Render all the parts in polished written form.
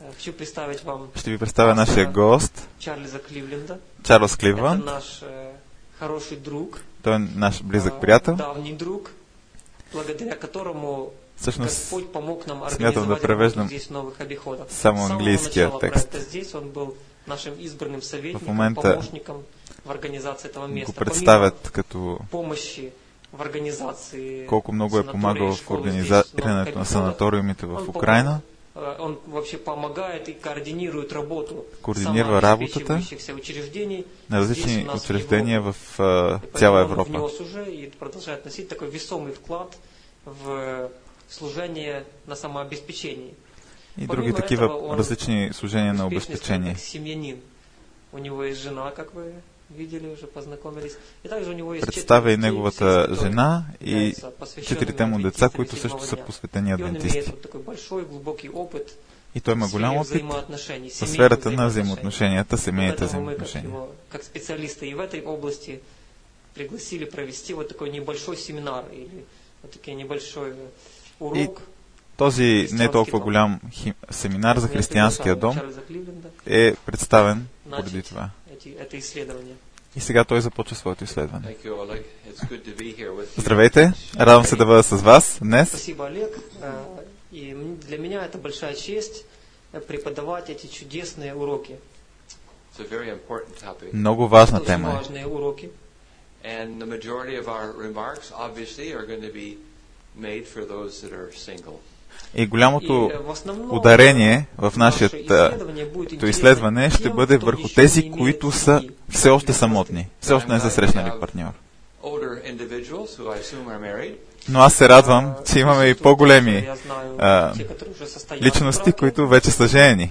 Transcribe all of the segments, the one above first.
Ще ви представя нашия гост, Чарлз Кливланд. Той е наш близък приятел. Всъщност, смятам да превеждам само английския текст. В момента го представят като колко много е помагал в организирането на санаториумите в Украйна. Координира работата на различни учреждения в цяла Европа. И други такива различни служения на обезпечение. Представя и неговата жена и 4 му деца, които също са посветени адвентисти. И той има голям опит в сферата на взаимоотношенията, семейните взаимоотношения. Как специалиста и в этой области пригласили провести вот такой небольшой семинар или вот такой небольшой урок. Този не толкова голям семинар за християнския дом е представен поради това. И сега той започва своето изследване. Здравейте, радвам се да бъда с вас днес. И для меня это большая чест преподавать эти чудесные уроки. Много важна тема е. And the majority of our remarks obviously are going to be made for those that are single. И голямото ударение в нашето изследване ще бъде върху тези, които са все още самотни, все още не са срещнали партньор. Но аз се радвам, че имаме и по-големи личности, които вече са женени.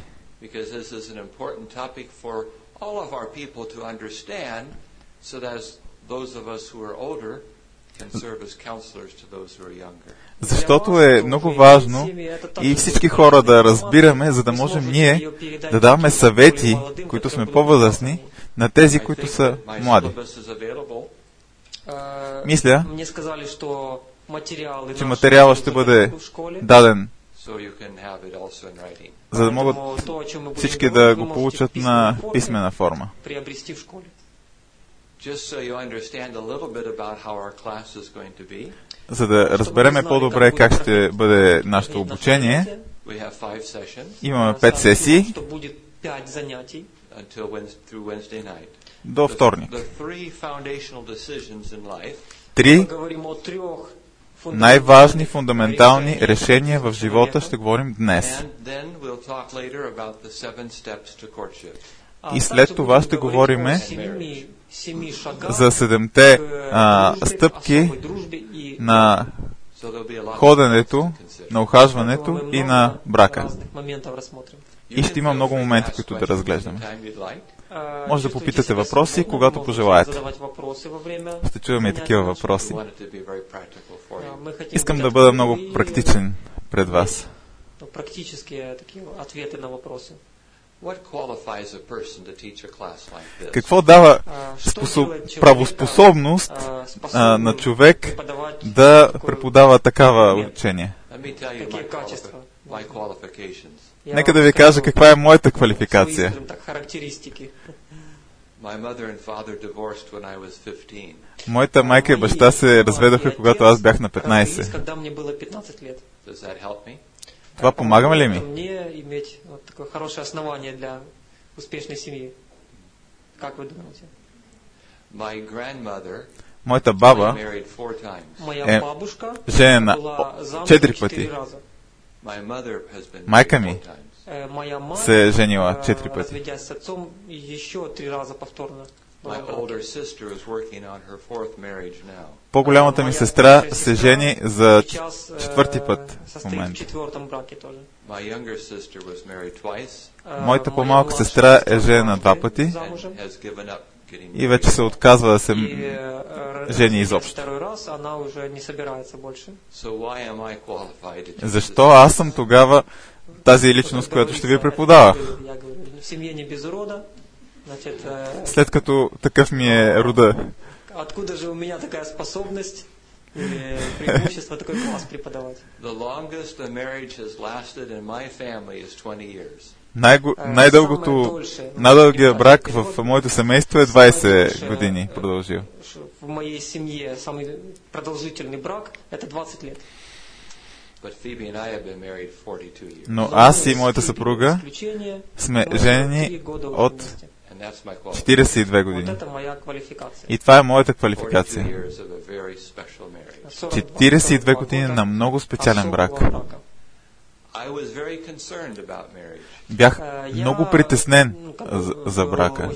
Защото е много важно и всички хора да разбираме, за да можем ние да даваме съвети, които сме по-възрастни, на тези, които са млади. Мисля, че материалът ще бъде даден, за да могат всички да го получат на писмена форма. За да разбереме по-добре как ще бъде нашето обучение, имаме 5 сесии до вторник. 3 най-важни фундаментални решения в живота ще говорим днес. И след това ще говорим за 7-те стъпки на ходенето, на ухажването и на брака. И ще има много моменти, които да разглеждаме. Може да попитате въпроси, когато пожелаете. Ще чуваме и такива въпроси. Искам да бъда много практичен пред вас. Какво дава правоспособност на човек да преподава такава учение? Нека да ви кажа каква е моята квалификация. Моята майка и баща се разведоха, когато аз бях на 15. Това помага ли ми? Моята баба е женена 4 пъти. Майка ми се е женила 4 пъти. По-голямата ми сестра се жени за 4-ти път в момента. Моята по-малка сестра е женена 2 пъти и вече се отказва да се жени изобщо. Защо аз съм тогава тази личност, която ще ви преподава? След като такъв ми е рода. преимущество такой класс преподавать. Най-дългият брак в моето семейство е 20 години продължил. В моей семье самый продолжительный брак это 20 лет. Но аз и моята съпруга сме женени от 42 години. И това е моята квалификация. 42 години на много специален брак. Бях много притеснен за брака.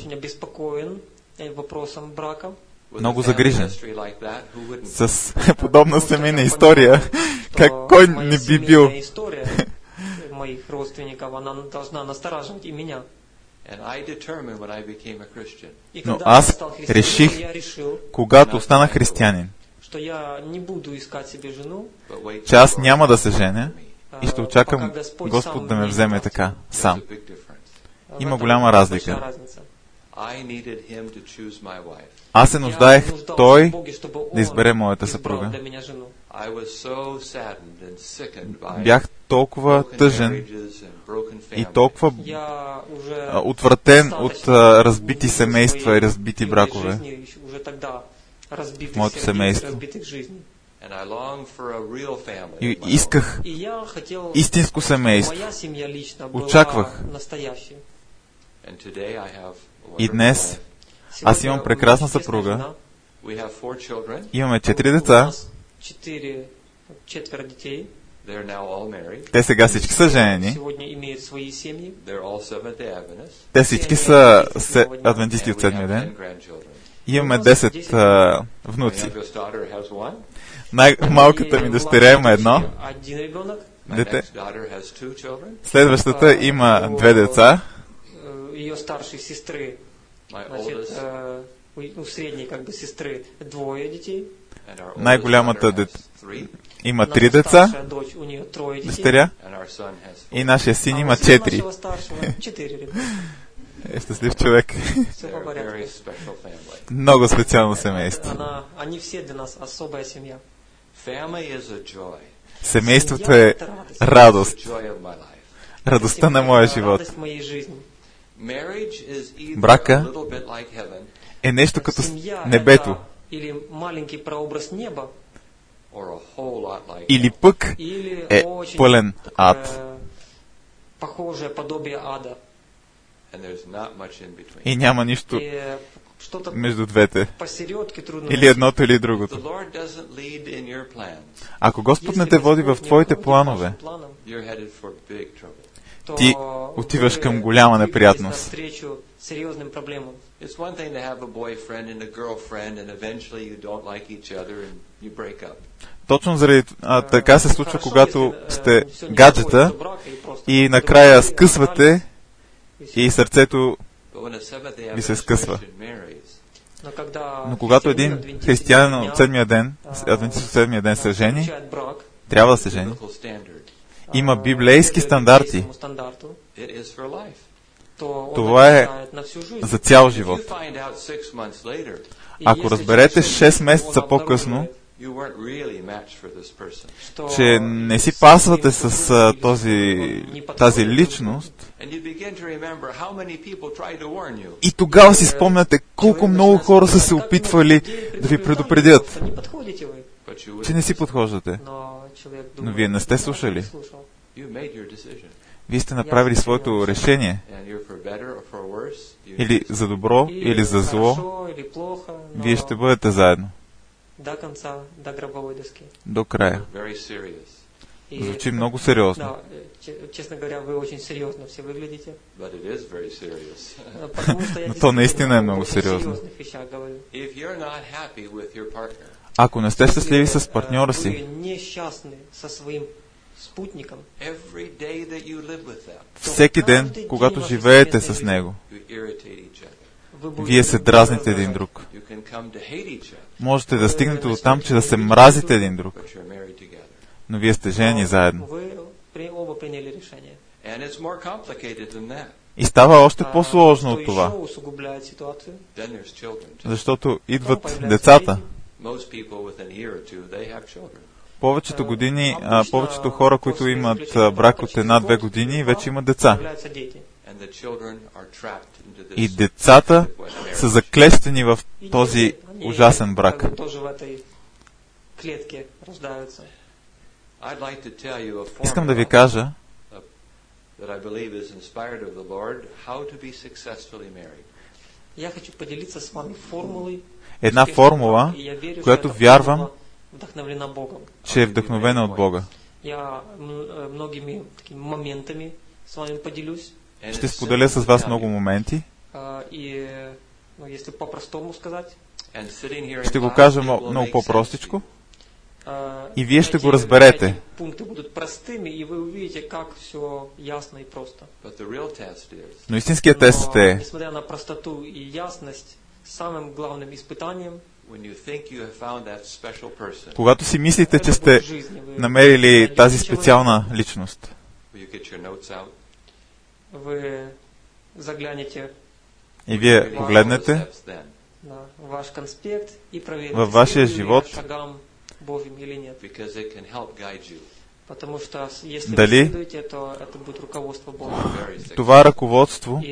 Много загрижен. С подобна семейна история, кой не би бил? Моих родственников, она должна настораживать и меня. Но аз реших, когато станах християнин, че аз няма да се женя и ще очакам Господ да ме вземе така, сам. Има голяма разлика. Аз се нуждаех Той да избере моята съпруга. Бях толкова тъжен и толкова отвратен от разбити семейства и разбити бракове в моето семейство. И исках истинско семейство. Очаквах. И днес аз имам прекрасна съпруга. Имаме 4 деца. Те сега всички са женени. Те всички са адвентисти от седмия ден. Имаме 10 внуци. Най-малката ми дъщеря има едно дете. Следващата има 2 деца. У средней сестры 2 детей. Най-голямата има 3 деца, дъщеря, и нашия син има 4. Е щастлив човек. Много специално семейство. Семейството е радост. Радостта на моя живот. Брака е нещо като небето. Или пък е пълен ад. И няма нищо между двете. Или едното, или другото. Ако Господ не те води в твоите планове, ти отиваш към голяма неприятност. Точно заради така се случва, когато сте гаджета и накрая скъсвате и сърцето ви се скъсва. Но когато един християнин от седмия ден, адвентист от седмия ден се жени, трябва да се жени, има библейски стандарти. Това е за цял живот. Ако разберете 6 месеца по-късно, че не си пасвате с тази личност, и тогава си спомняте колко много хора са се опитвали да ви предупредят, че не си подхождате. Но вие не сте слушали. Вие сте направили своето решение. Или за добро, или за зло. Вие ще бъдете заедно. До края. Звучи много сериозно. Честно говоря, вы очень серьезно все выглядите. Но то наистина е много сериозно. Ако не сте щастливи с партньора си, всеки ден, когато живеете с него, вие се дразните един друг. Можете да стигнете до там, че да се мразите един друг. Но вие сте женени заедно. И става още по-сложно от това. Защото идват децата. Повечето години, повечето хора, които имат брак от 1-2 години, вече имат деца. И децата са заклещени в този ужасен брак. Искам да ви кажа, една формула, която вярвам, че е вдъхновена от Бога. Ще споделя с вас много моменти. Ще го кажа много по-простичко. И вие ще го разберете. Но истинският тест е, когато си мислите, че сте намерили тази специална личност, и вие погледнете във вашия живот дали това ръководство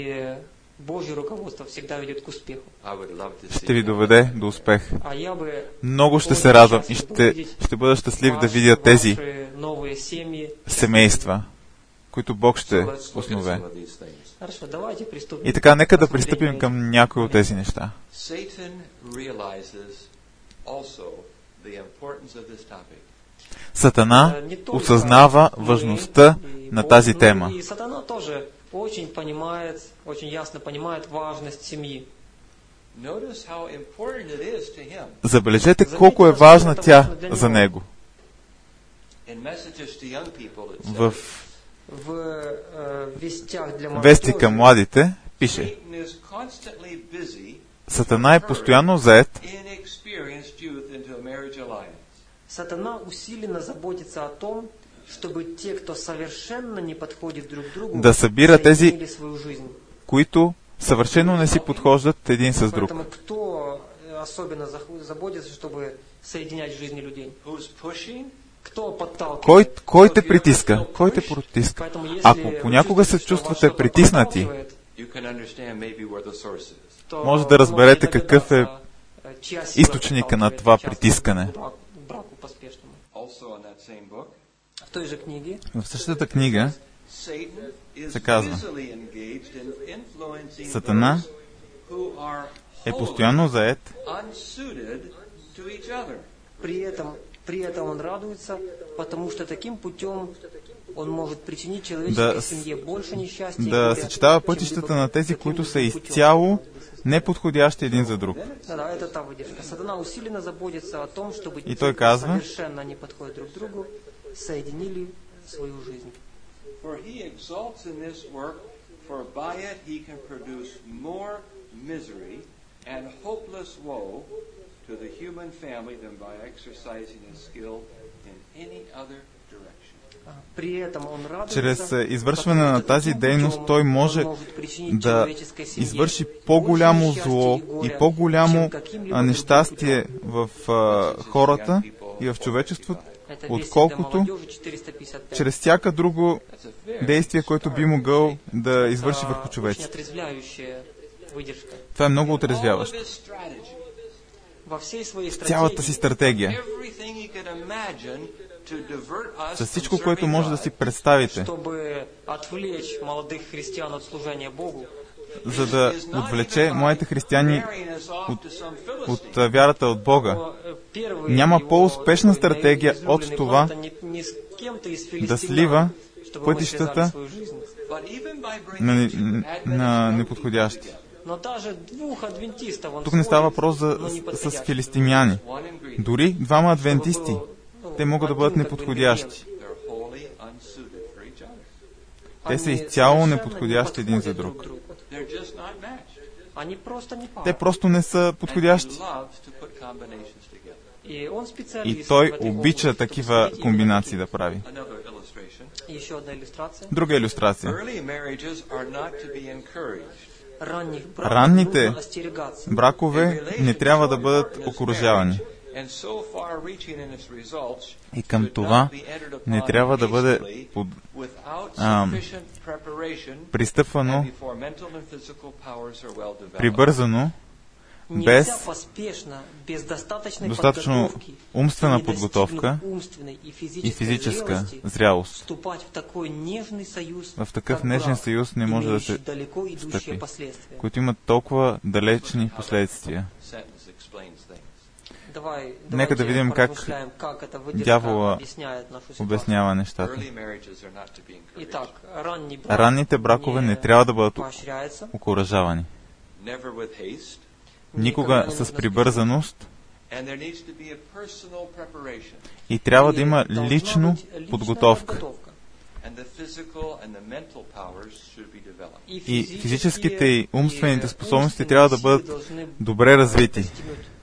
ще ви доведе до успех. Много ще се радвам и ще бъда щастлив да видя тези семейства, които Бог ще основе. И така, нека да пристъпим към някои от тези неща. Сатана осъзнава важността на тази тема. Забележете колко е важна тя за него. В вести към младите пише: Сатана е постоянно заед да събира тези, които съвършено не си подхождат един с друг. Кой те притиска? Кой те протиска? Ако понякога се чувствате притиснати, може да разберете какъв е източника на това притискане. В същата книга се казва: Сатана е постоянно заед при этом он радуется, потому что таким путем он может причинить человеческой семье больше несчастья. Да съчетава пътищата на тези, които са изцяло неподходящи един за друг. Сатана усиленно заботится о том, чтобы и той казва, совершенно не подходят друг другу, соединили свою жизнь. For he exalts in this work, for by it he can produce more misery and hopeless woe to the human family than by exercising his skill in any other direction. Чрез извършване на тази дейност той може да извърши по-голямо зло и по-голямо нещастие в хората и в човечеството, отколкото чрез всяка друго действие, което би могъл да извърши върху човеците. Това е много отрезвяващо. В цялата си стратегия, с всичко, което може да си представите, за да отвлече младите християни от вярата от Бога. Няма по-успешна стратегия от това да слива пътищата на неподходящи. Тук не става въпрос с филистимяни. Дори двама адвентисти, те могат да бъдат неподходящи. Те са изцяло неподходящи един за друг. Те просто не са подходящи. И той обича такива комбинации да прави. Друга илюстрация. Ранните бракове не трябва да бъдат окуражавани. И към това не трябва да бъде пристъпвано прибързано, без достатъчно умствена подготовка и физическа зрялост. В такъв нежен съюз не може да се стъпи, които имат толкова далечни последствия. Нека да видим как дявола обяснява нещата. Ранните бракове не трябва да бъдат окуражавани. Никога с прибързаност, и трябва да има лично подготовка. И физическите и умствените способности трябва да бъдат добре развити.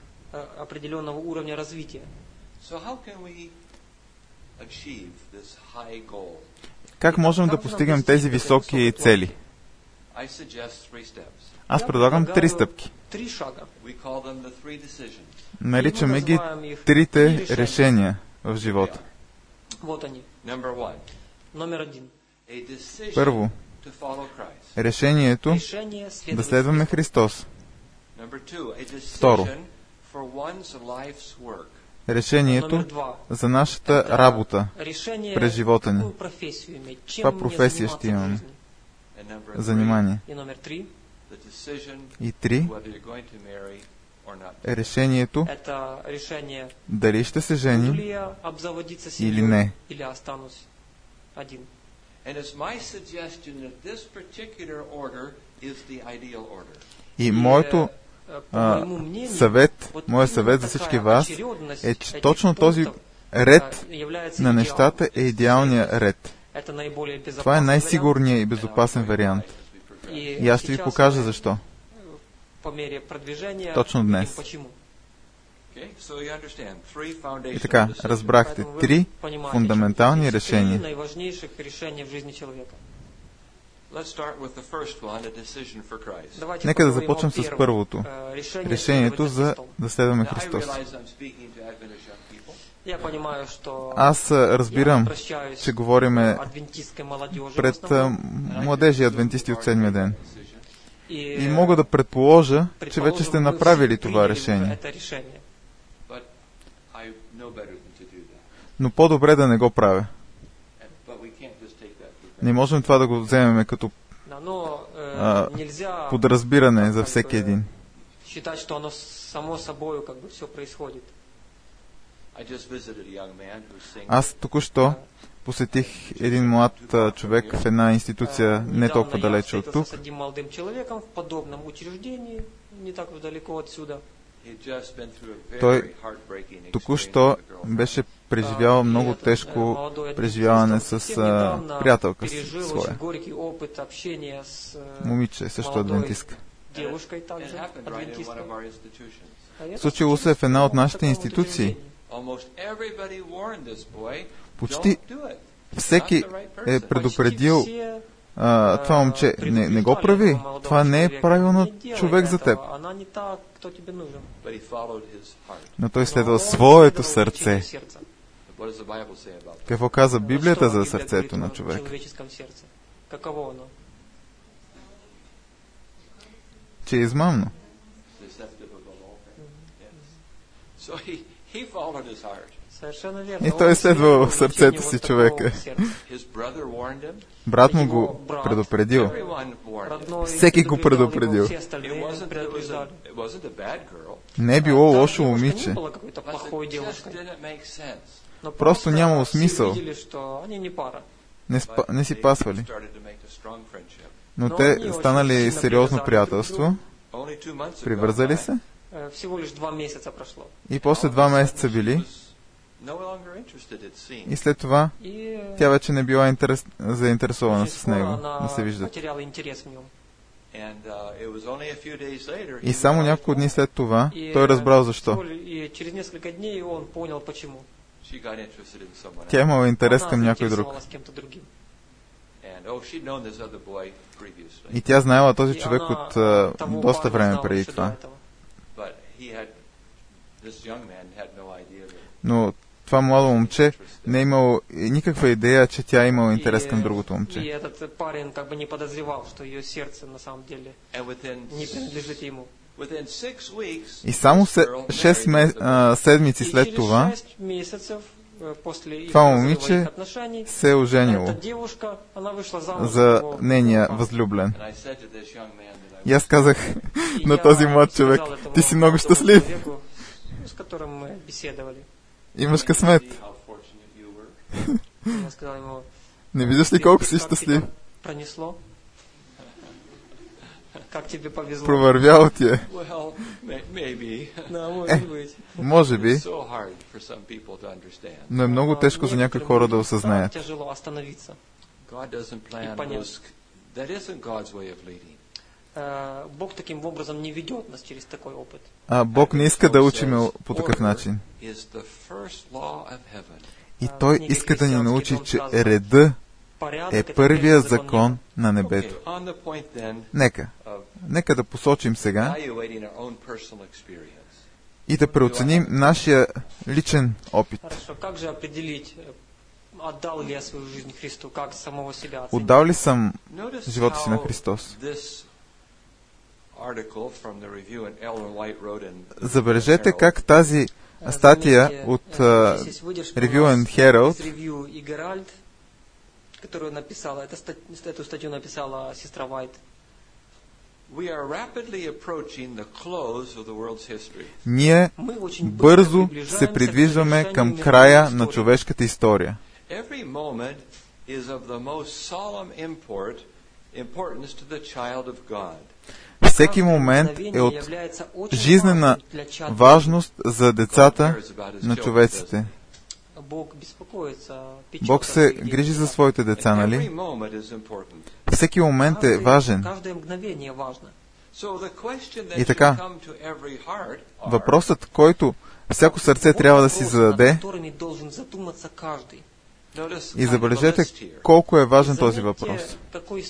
Как можем да постигнем тези високи цели? Аз предлагам 3 стъпки. Наричаме ги 3 решения в живота. Първо, решението да следваме Христос. Второ, решението за нашата работа през живота ни. Каква професия ще имаме? Занимание. И 3, решението дали ще се женим или не. И моят съвет за всички вас е, че точно този ред на нещата е идеалният ред. Това е най-сигурният и безопасен вариант. И аз ще ви покажа защо. Точно днес. И така, разбрахте 3 фундаментални решения. Нека да започнем с първото. Решението за да следваме Христос. Аз разбирам, че говориме пред младежи адвентисти от 7-я ден. И мога да предположа, че вече сте направили това решение. Но по-добре да не го правя. Не можем това да го вземем като подразбиране за всеки един. Аз току-що посетих един млад човек в една институция не толкова далече от тук. Той току-що беше преживял много тежко преживяване с приятелка своя. Момиче, също адвентистка. Случило се в една от нашите институции. Почти всеки е предупредил това момче, не го прави. Това не е правилно човек за теб. Но той следва своето сърце. Какво казва Библията за сърцето на човек? Че е измамно. И той следва сърцето си човека. Брат му го предупредил. Всеки го предупредил. Не е било лошо момиче. Просто нямало смисъл. Не си пасвали. Но те станали сериозно приятелство. Привързали се. И после 2 месеца били. И след това тя вече не била заинтересована с него, да се виждат. И само няколко дни след това той разбрал защо. Тя имала интерес към някой друг. И тя знаела този човек от доста време преди това. Но това младо момче не е имало никаква идея, че тя е имала интерес към другото момче. И этот парень как бы не подозревал, что ее сердце на самом деле не принадлежит ему. И само 6 седмици след това, това момиче се е оженило за нейния възлюблен. И аз казах на този млад човек, ти си много щастлив. Имаш късмет. Не виждаш ли колко си щастлив? Как тебе повезло. Провървяло ти е. Може би. Но е много тежко за някои хора да осъзнаят. Тяжело остановиться. Бог таким образом не ведет нас через такой опыт. Бог не иска да учим по такъв начин. И Той иска да ни научи, че реда е първия закон на небето. Нека да посочим сега и да преоценим нашия личен опит. Отдал ли съм живота си на Христос? Забележете как тази статия от Review and Herald, которую написала, эту статью написала сестра Уайт. Ние бързо се придвижваме към края на човешката история. Всеки момент е от жизнена важност за децата на човеците. Бог се грижи за своите деца, нали? Всеки момент е важен. И така, въпросът, който всяко сърце трябва да си зададе, и забележете колко е важен този въпрос.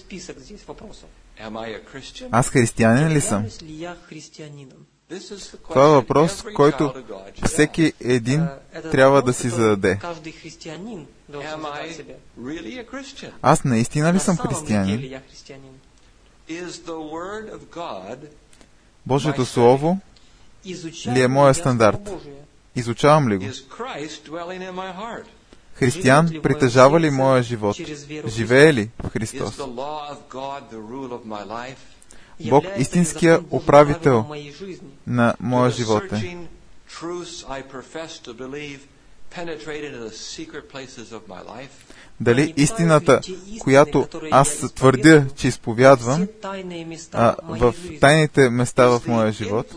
Аз християнин ли съм? Това е въпрос, който всеки един трябва да си зададе. Аз наистина ли съм християнин? Божието Слово ли е моя стандарт? Изучавам ли го? Християн притежава ли моя живот? Живее ли в Христос? Бог истинския управител на моя живот е. Дали истината, която аз твърдя, че изповядвам, в тайните места в моя живот,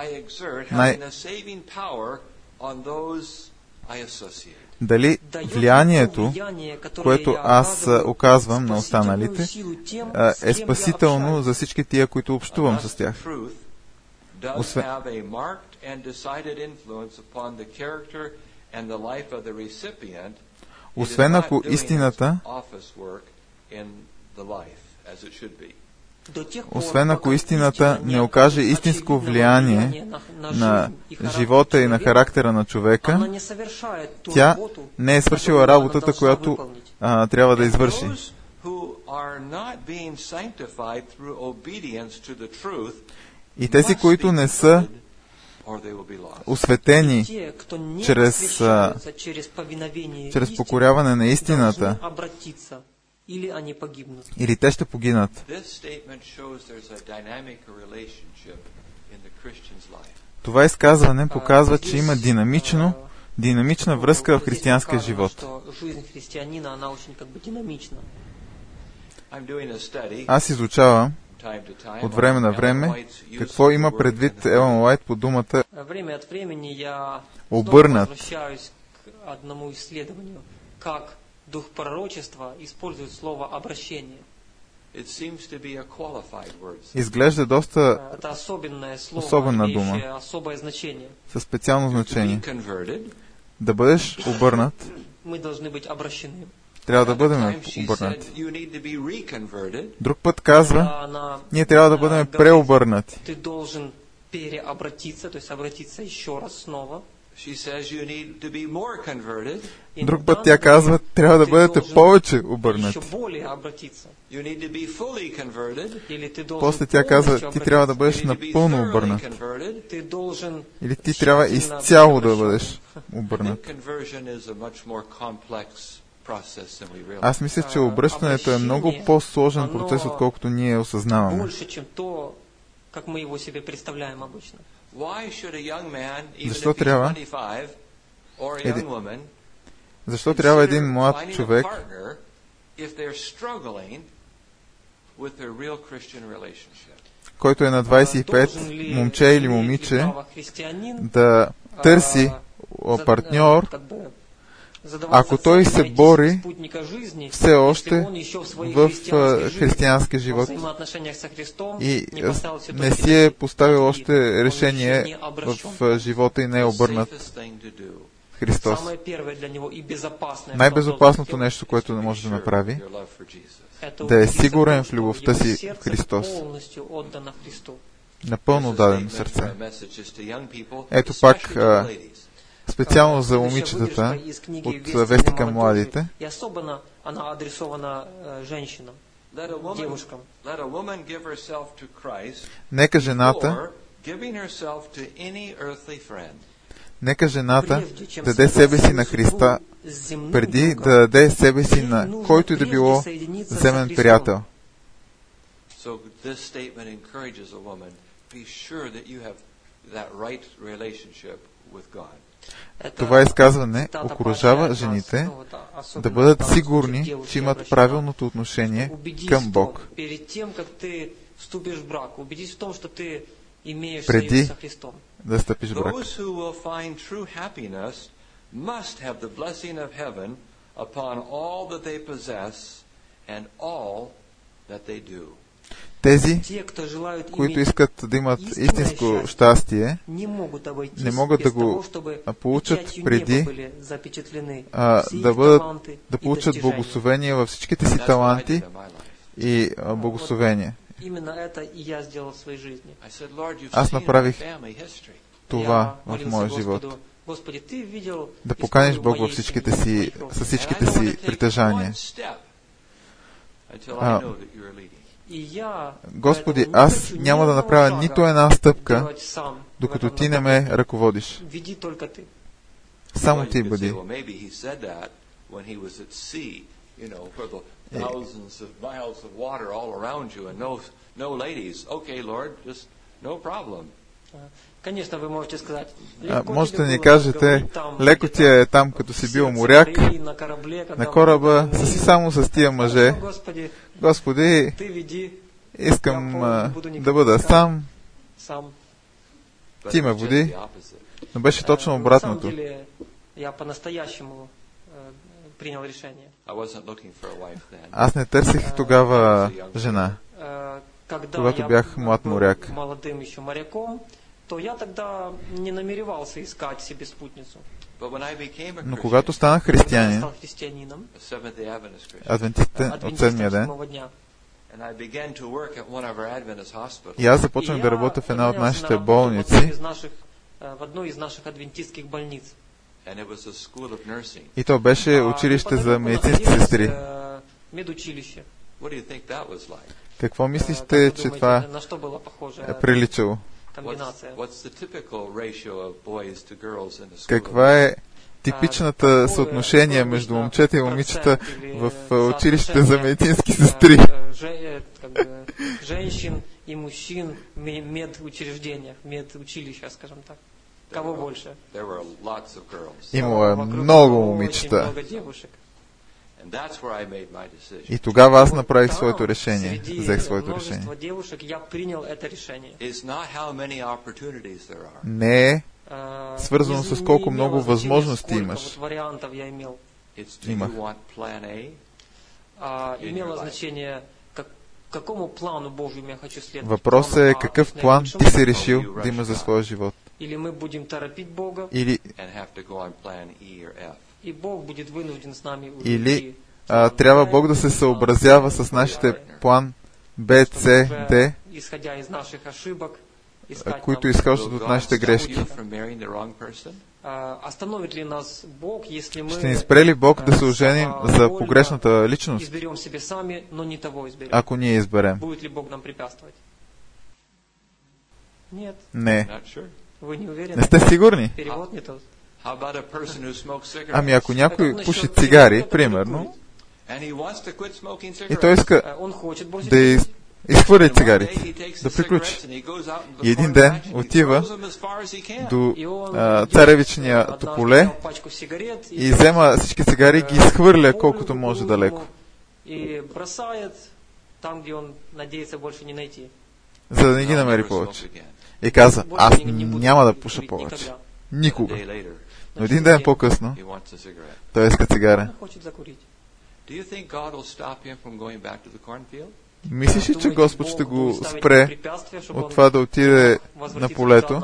дали влиянието, което аз оказвам на останалите, е спасително за всички тия, които общувам с тях. Освен ако истината не окаже истинско влияние на живота и на характера на човека, тя не е свършила работата, която трябва да извърши. И тези, които не са осветени чрез покоряване на истината, или те ще погинат. Това изказване показва, че има динамична връзка в християнския живот. Аз изучавам от време на време какво има предвид Елън Уайт по думата обърнат. Дух пророчества использует слово обращение. Изглежда доста особена дума, със специално значение. Да бъдеш обърнат, трябва да бъдем обърнати. Друг път казва, ние трябва да бъдем преобърнати. переобратиться, то есть обратиться еще раз снова. Друг път тя казва, трябва да бъдете повече обърнати. После тя казва, ти трябва да бъдеш напълно обърнат. Или ти трябва изцяло да бъдеш обърнат. Аз мисля, че обръщането е много по-сложен процес, отколкото ние осъзнаваме. Защо трябва един млад човек който е на 25, момче или момиче, да търси партньор, ако той се бори все още в християнски живот и не си е поставил още решение в живота и не е обърнат Христос. Най-безопасното нещо, което не може да направи, да е сигурен в любовта си в Христос. Напълно дадено сърце. Ето пак специално за момичетата от вести към младите. Нека жената даде себе си на Христа, преди да даде себе си на който и да било земен приятел. Това изказване окуражава жените да бъдат сигурни, че имат правилното отношение към Бог, преди да стъпиш в брак. Тези, които искат да имат истинско щастие, не могат да го получат преди да получат благословение във всичките си таланти и благословение. Аз направих това в моя живот. Да поканиш Бог във всичките си притежания. Господи, аз няма да направя нито една стъпка, докато Ти не ме ръководиш. Само Ти бъди. Можете да ни кажете, леко ти е там, като си бил моряк, на кораба, си само с тия мъже. Господи, искам да бъда сам. Ти ме води. Но беше точно обратното. Аз не търсих тогава жена, когато бях млад моряк. Но когато станах християнин, адвентистите от седмия ден, и аз започнах да работя в една от нашите болници, и то беше училище за медицински сестри. Какво мислите, че това е приличало? Каква е типичната съотношение между момчета и момичета в училище за медицински сестри? Женщин и мужчин в медучреждениях, медучилища, скажем так. Кого больше? Имало много момичета. И тогава аз направих своето решение. Взех своето решение. Не е свързано с колко много възможности имаш. Имах. Въпросът е какъв план ти си решил да имаш за своя живот. Или трябва Бог да се съобразява с нашите план Б, С, Д, които изхождат от нашите грешки. Ще ни спре ли Бог да се оженим за погрешната личност, ако ние изберем? Не. Не сте сигурни? Ами ако някой пуши цигари, примерно, и той иска да изхвърли цигарите, да приключи. И един ден отива до царевичния тополе и взема всички цигари и ги изхвърля колкото може далеко. За да не ги намери повече. И каза, аз няма да пуша повече. Никога. Но един ден по-късно, той иска цигара. Мислиш ли, че Господ ще го спре от това да отиде на полето?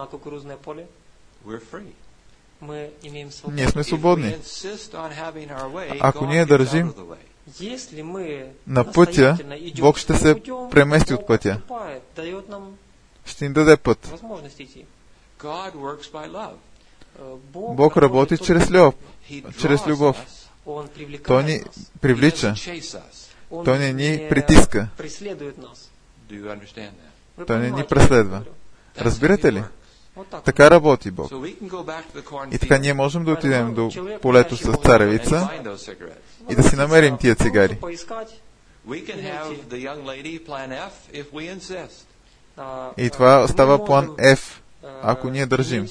Ние сме свободни. Ако ние държим на пътя, Бог ще се премести от пътя. Ще ни даде път. Бог работи чрез любов. Той ни привлича. Той не ни притиска. Той не ни преследва. Разбирате ли? Така работи Бог. И така ние можем да отидем до полето с царевица и да си намерим тия цигари. И това става план F, ако ние държим.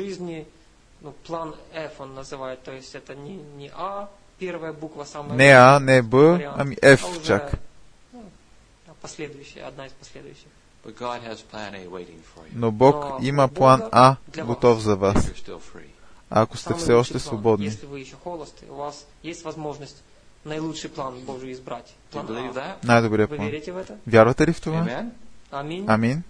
Не А, не Б, ами F чак. Но Бог има план А готов за вас. Ако сте все още свободни. Най-добрият план. Вярвате ли в това? Амин.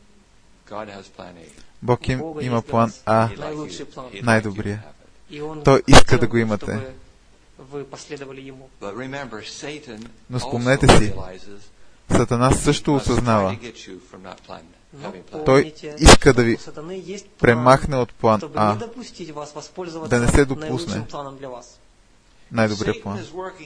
Бог има план А, най-добрия. Той иска да го имате. Но спомнете си, Сатана също осъзнава. Той иска да ви премахне от план А, да не се допусне най-добрия план.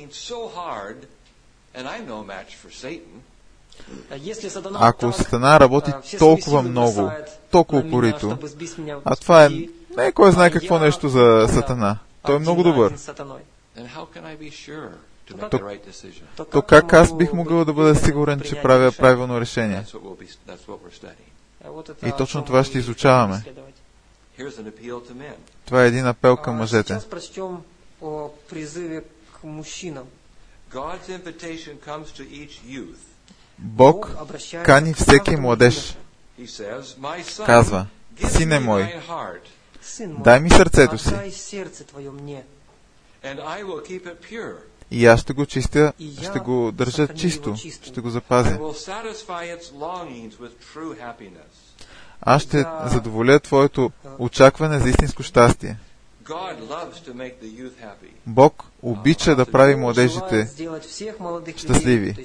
Ако Сатана работи толкова много, толкова упорито, а това не е кой знае какво нещо за Сатана. Той е много добър. То как аз бих могъл да бъда сигурен, че правя правилно решение? И точно това ще изучаваме. Това е един апел към мъжете. Бог кани всеки младеж. Казва, сине мой, дай ми сърцето си. И аз ще го чистя, ще го държа чисто, ще го запазя. Аз ще задоволя твоето очакване за истинско щастие. Бог обича да прави младежите щастливи.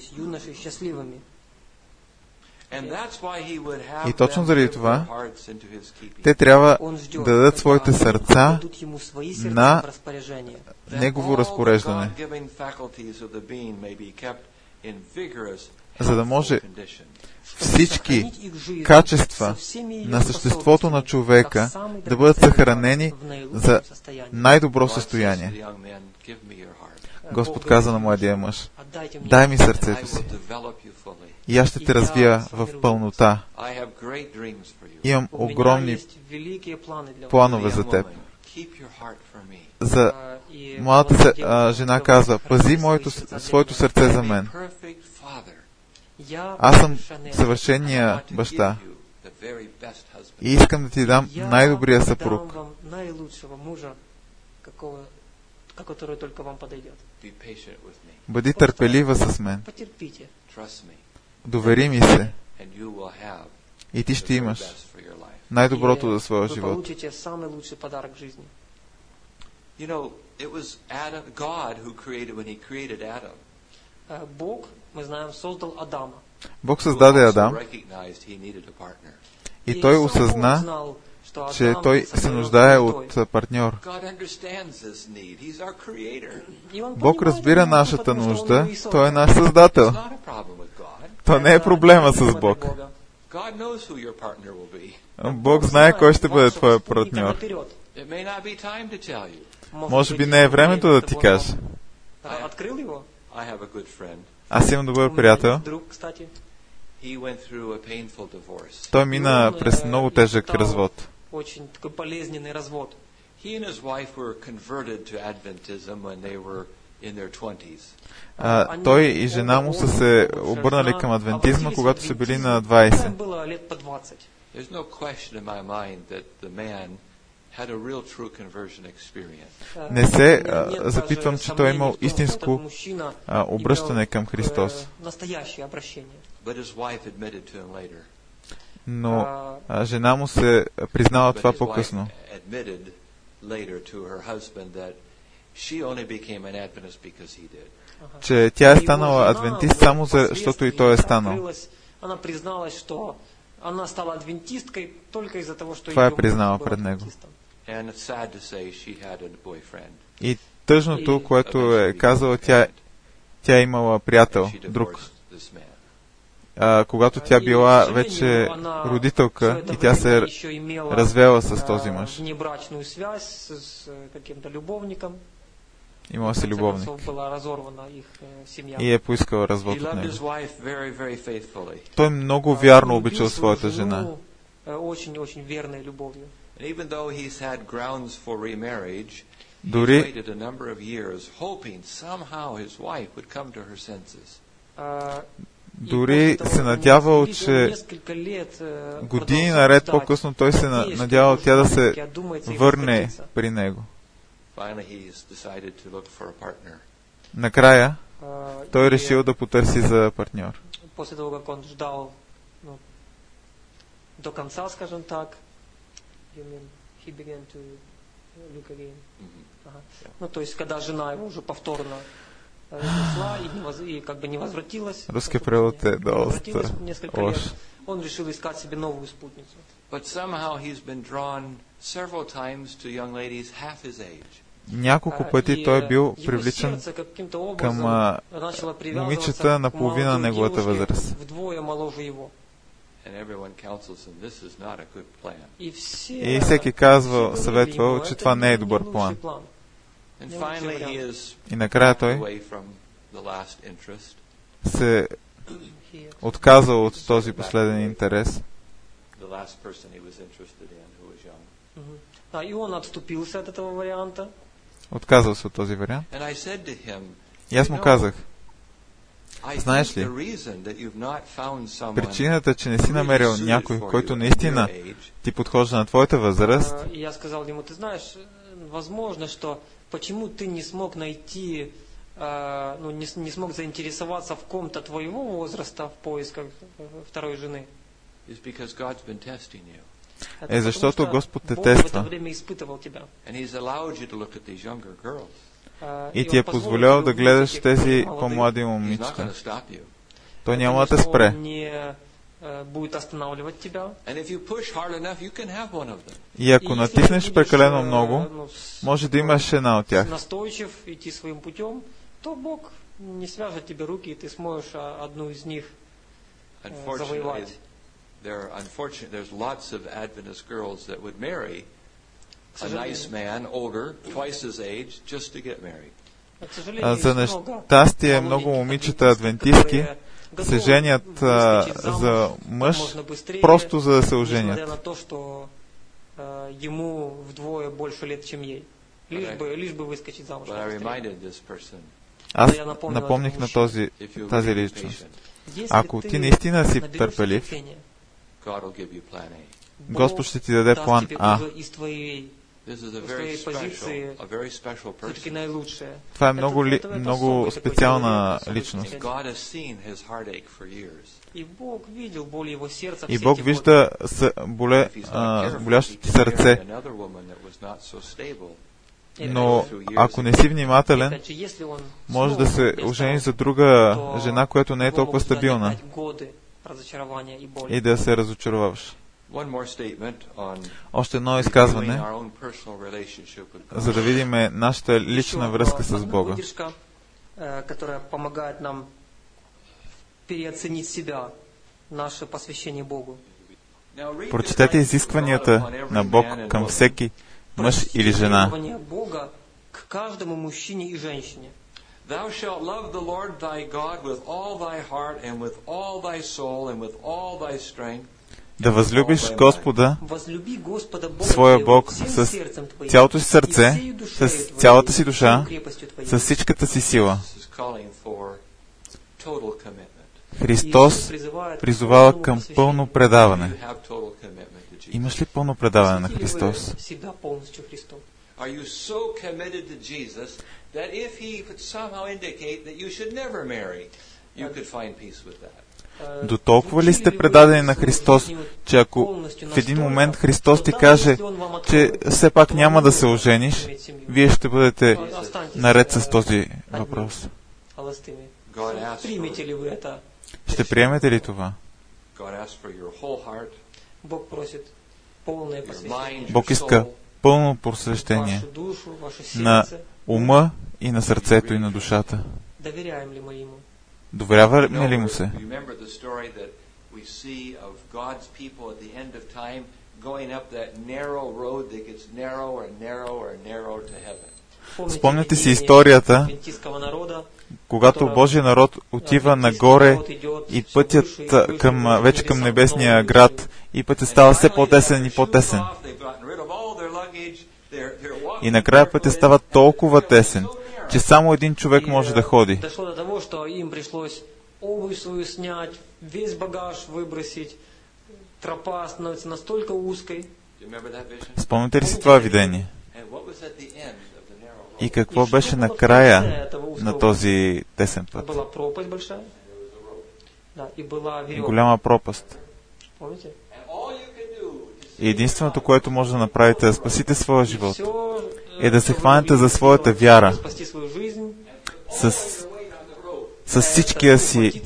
И точно заради това те трябва да дадат своите сърца на Негово разпореждане, за да може всички качества на съществото на човека да бъдат съхранени за най-добро състояние. Господ каза на младия мъж, дай ми сърцето си и аз ще те развия в пълнота. Имам огромни планове за теб. За младата жена казва, пази своето сърце за мен. Аз съм съвършения баща и искам да ти дам най-добрия съпруг. Бъди търпелива с мен. Довери ми се. И ти ще имаш най-доброто за своя живот. Бог създаде Адам И той осъзна, че той се нуждае от партньор. Бог разбира нашата нужда, той е наш Създател. То не е проблема с Бог. Бог знае кой ще бъде твой партньор. Може би не е времето да ти каже. Аз имам добър приятел. Той мина през много тежък развод. Той и жена му са се обърнали към адвентизма, когато са били на 20. Не се запитвам, че той е имал истинско обръщане към Христос. Но жена му се признала това по-късно. Че тя е станала адвентист само защото и той е станал. Това е признала пред него. И тъжното, което е казала, тя е имала приятел, друг. Когато тя била вече родителка и тя се е развела с този мъж. Имала си любовник. И е поискала развод от него. Той много вярно обичал своята жена. Дори се надявал, че години наред по-късно той се надявал тя да се върне при него. Накрая той решил да потърси за партньор. После того, как он ждал до конца, скажем так, he began to look again. Ну, то есть, когда жена его уже повторно ушла и как бы не возвратилась, русский превод е доста лош. Он решил искать себе новую спутницу. But somehow he's been drawn several times to young ladies half his age. Няколко пъти той е бил привличан към момичета на половина на неговата възраст. И всеки казва, съветвал, че това не е добър план. И накрая той се отказал от този последен интерес. И он отступился от этого варианта. Отказал се от този вариант. И аз му казах, знаеш ли, причината, че не си намерил някой, който наистина ти подхожда на твоята възраст, и аз казал ему, ты знаешь, возможно, что почему ты не смог найти, не смог заинтересоваться в ком-то твоего возраста в поисках второй жены. Е, защото Господ те тества. И ти е позволял да гледаш тези по-млади момичета. Той няма да те спре. И ако натиснеш прекалено много, може да имаш една от тях. то Бог не свяжет тебе руки, и ты сможешь одну из них завоевать. There's lots of Adventist girls that would marry a nice man, older, twice his age, just to get married. За нещастие много момичета адвентистки се женят за мъж, просто за да се оженят. Ему вдвое больше лет, чем ей. Лишь бы выскочить замуж. Аз напомних на тази личност. Ако ти наистина си търпелив, Господ ще ти даде план А. Това е много специална личност. И Бог вижда болящото ти сърце. Но ако не си внимателен, може да се ожени за друга жена, която не е толкова стабилна и да се разочароваш. Още едно изказване, за да видим нашата лична връзка с Бога. Которая помогает нам переоценить себя, наше посвящение Богу. Прочетете изискванията на Бог към всеки мъж или жена. Бога к каждому мужчине и женщине. Thou shalt love the Lord thy God with all thy heart and with all thy soul and with all thy strength. Да възлюбиш Господа, своя Бог, с цялото си сърце, с цялата си душа, с всичката си сила. Христос призовава към пълно предаване. Имаш ли пълно предаване на Христос? До толкова ли сте предадени на Христос, че ако в един момент Христос ти каже, че все пак няма да се ожениш, вие ще бъдете наред с този въпрос? Ще приемете ли това? Бог иска пълно посвещение на ума и на сърцето и на душата. Доверяваме ли му се? Спомняте си историята, когато Божия народ отива нагоре и пътят вече към небесния град, и пътят става все по-тесен и по-тесен. И накрая пътят става толкова тесен, че само един човек може да ходи. Дошло до того, что им пришлось обувь свою снять, весь багаж выбросить. Тропа становится настолько узкой. Спомняте ли си това видение? И какво беше накрая на този тесен път? Голяма пропаст. И единственото, което може да направите да спасите своя живот, е да се хванете за своята вяра с всичкия си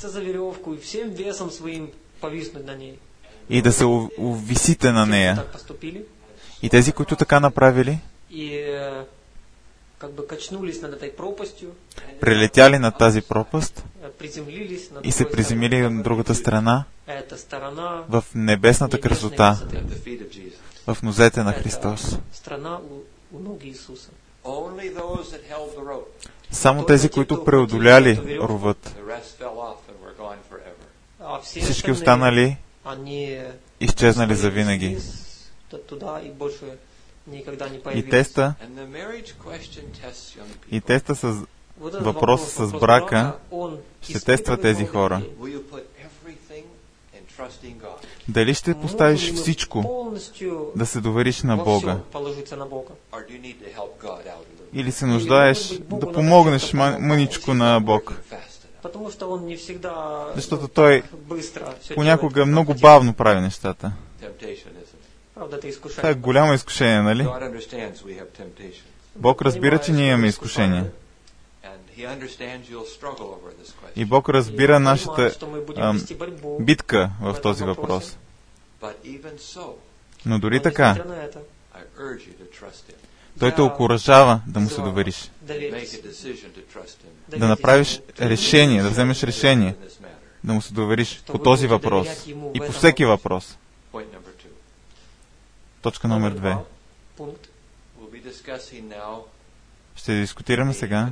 и да се увисите на нея. И тези, които така направили, прелетяли над тази пропаст и се приземили на другата страна в небесната красота, в нозете на Христос. Само тези, които преодоляли ровът, всички останали изчезнали завинаги. И теста с въпроса с брака ще тества тези хора. Дали ще поставиш всичко да се довериш на Бога? Или се нуждаеш да помогнеш мъничко на Бог? Защото Той понякога много бавно прави нещата. Това е голямо изкушение, нали? Бог разбира, че ние имаме изкушения. И Бог разбира нашата битка в този въпрос. Но дори така, Той те окуражава да му се довериш. Да направиш решение, да вземеш решение, да му се довериш по този въпрос и по всеки въпрос. Точка номер 2. Ще дискутираме сега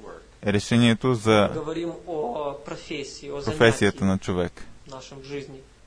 решението за професията на човек.